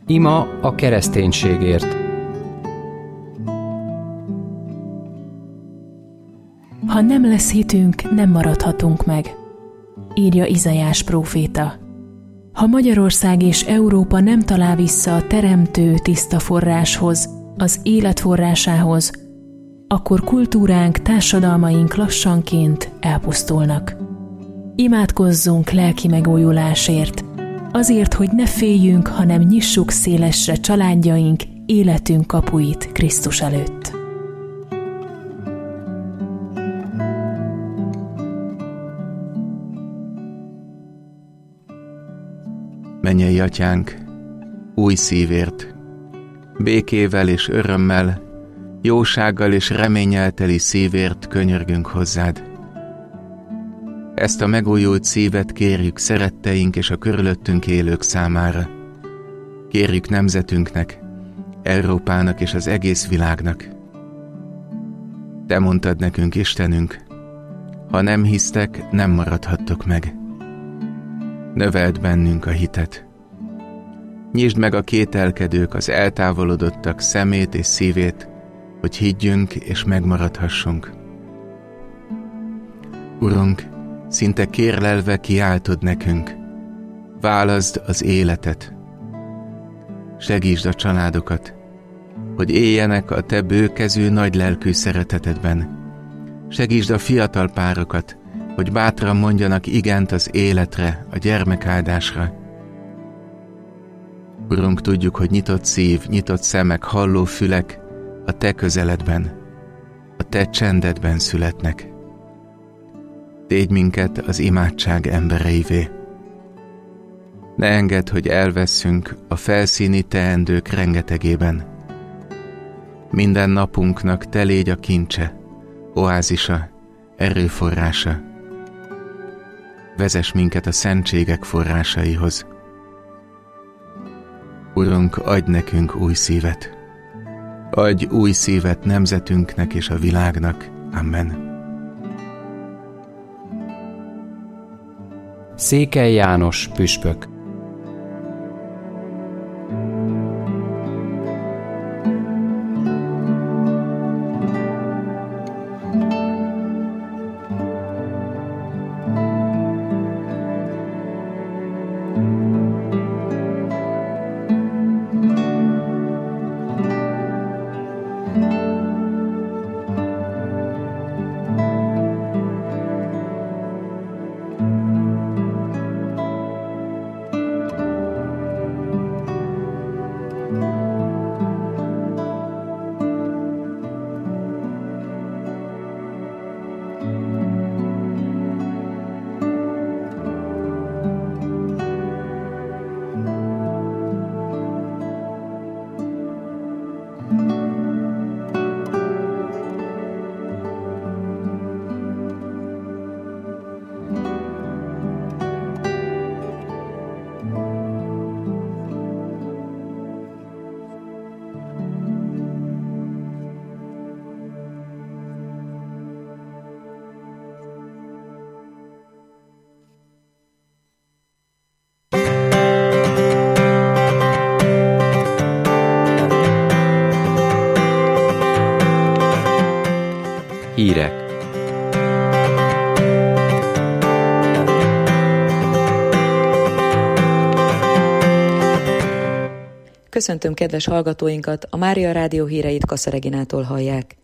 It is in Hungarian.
Ima a kereszténységért. Ha nem lesz hitünk, nem maradhatunk meg, írja Izaiás próféta. Ha Magyarország és Európa nem talál vissza a teremtő tiszta forráshoz, az élet forrásához, akkor kultúránk, társadalmaink lassanként elpusztulnak. Imádkozzunk lelki megújulásért, azért, hogy ne féljünk, hanem nyissuk szélesre családjaink, életünk kapuit Krisztus előtt. Mennyei Atyánk, új szívért, békével és örömmel, jósággal és reménnyel teli szívért könyörgünk hozzád. Ezt a megújult szívet kérjük szeretteink és a körülöttünk élők számára. Kérjük nemzetünknek, Európának és az egész világnak. Te mondtad nekünk, Istenünk, ha nem hisztek, nem maradhattok meg. Növeld bennünk a hitet. Nyisd meg a kételkedők, az eltávolodottak szemét és szívét, hogy higgyünk és megmaradhassunk. Urunk, szinte kérlelve kiáltod nekünk, válaszd az életet. Segítsd a családokat, hogy éljenek a te bőkezű, nagylelkű szeretetedben. Segítsd a fiatal párokat, hogy bátran mondjanak igent az életre, a gyermekáldásra. Urunk, tudjuk, hogy nyitott szív, nyitott szemek, halló fülek a te közeledben, a te csendedben születnek. Tégy minket az imádság embereivé. Ne engedd, hogy elvesszünk a felszíni teendők rengetegében. Minden napunknak te légy a kincse, oázisa, erőforrása. Vezess minket a szentségek forrásaihoz. Urunk, adj nekünk új szívet. Adj új szívet nemzetünknek és a világnak. Amen. Székely János püspök. Hírek. Köszöntöm kedves hallgatóinkat, a Mária Rádió híreit Kassa Reginától hallják.